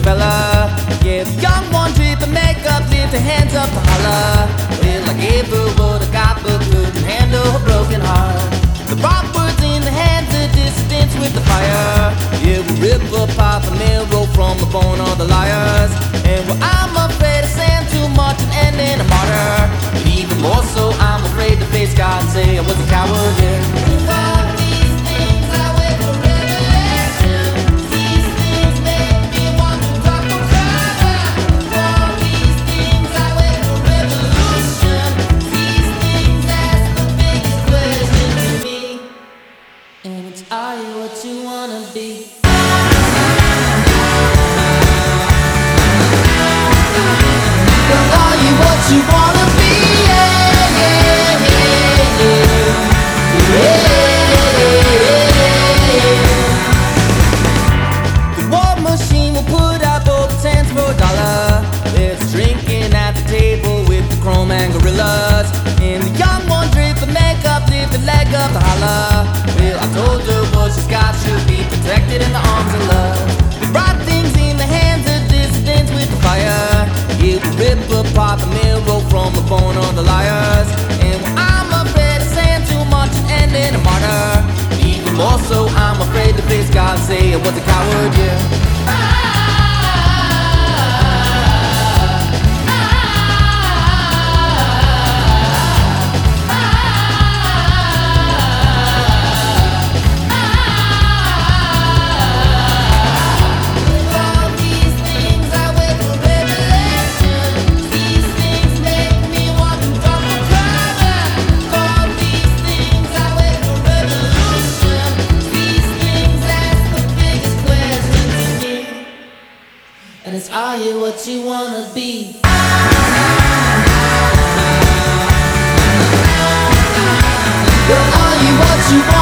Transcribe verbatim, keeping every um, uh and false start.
fella. Yeah, the young one dripping makeup, lift her hands up to holler. Well, I gave her what I got, but couldn't handle her broken heart. The rock words in the hands of dissidents with the fire. Yeah, we rip apart the mirror from the bone of the liars. And well, I'm afraid of saying too much and ending a martyr. But even more so, I'm afraid to face God and say I was a coward, yeah. Are you what you wanna be? Well, are you what you wanna be? Yeah, yeah, yeah, yeah, yeah. The war machine will put out both cents for a dollar. There's drinking at the table with the chrome and gorillas. And the young one drip the makeup, lift the leg up to holler. Well, I told her what she's got should be protected in the arms of love. We brought things in the hands of dissidents with the fire. Yeah, we rip apart the mirror from the bone of the liars. And well, I'm afraid of saying too much and ending a martyr. Even more so, I'm afraid to face God and say I was a coward, yeah. And it's are you what you wanna be? Well, are you what you wanna be?